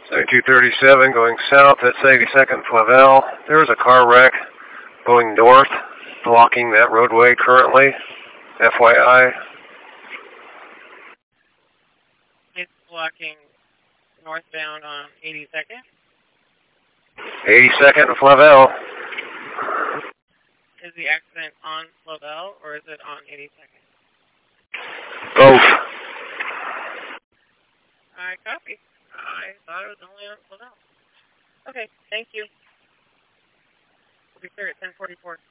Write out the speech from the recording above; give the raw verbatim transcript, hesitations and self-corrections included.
two thirty-seven going south at eighty-second Flavel. There is a car wreck going north, blocking that roadway currently. F Y I. It's blocking northbound on eighty-second. eighty-second Flavel. Is the accident on Flavel or is it on eighty-second? Both. I copy. I thought it was only on Flavel. Okay, thank you. We'll be clear at ten forty-four.